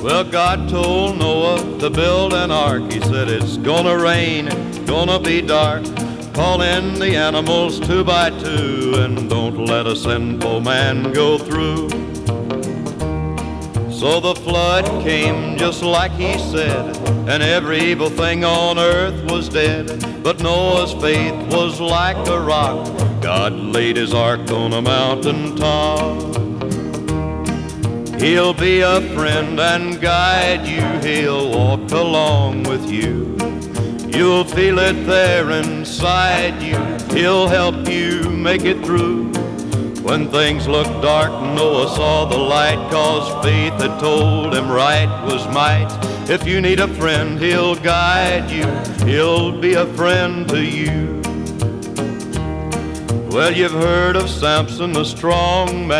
Well, God told Noah to build an ark. He said it's gonna rain, it's gonna be dark. Call in the animals 2 by 2, and don't let a sinful man go through. So the flood came just like he said, and every evil thing on earth was dead. But Noah's faith was like a rock. God laid his ark on a mountain top. He'll be a friend and guide you. He'll walk along with you. You'll feel it there inside you. He'll help you make it through. When things looked dark, Noah saw the light, 'cause faith had told him right was might. If you need a friend, he'll guide you. He'll be a friend to you. Well, you've heard of Samson, the strong man.